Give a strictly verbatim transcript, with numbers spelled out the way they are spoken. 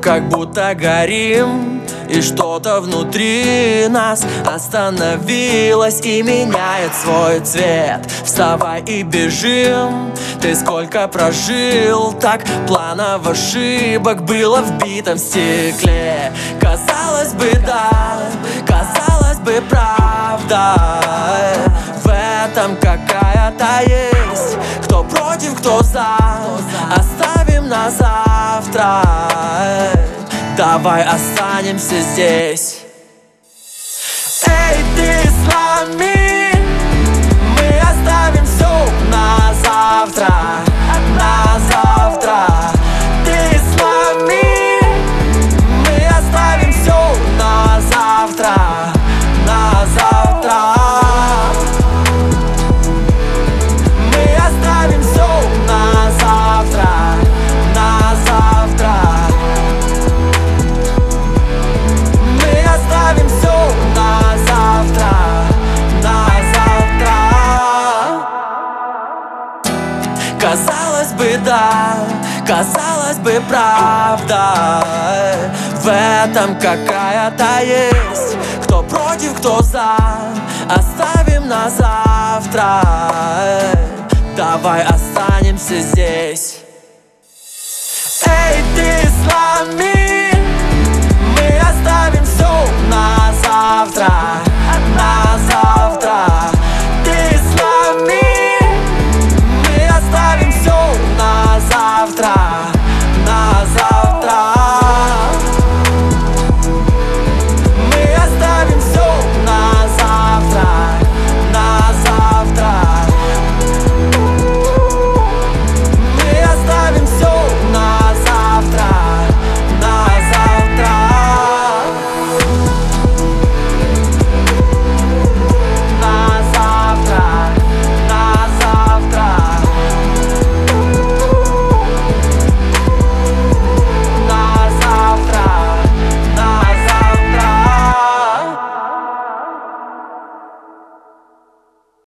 как будто горим, и что-то внутри нас остановилось и меняет свой цвет. Вставай и бежим, ты сколько прожил, так планов ошибок было в битом стекле. Казалось бы, да, казалось бы, правда, в этом какая-то есть. Кто против, кто за, оставим на завтра. Давай останемся здесь. Эй, ты сломи, мы оставим все на завтра, на завтра. Ты сломи, мы оставим все на завтра, на завтра. Мы оставим все на завтра, на завтра. Оставим все на завтра, на завтра. Казалось бы, да, казалось бы, правда, в этом какая-то есть. Кто против, кто за, оставим на завтра. Давай останемся здесь. Эй, ты сломи,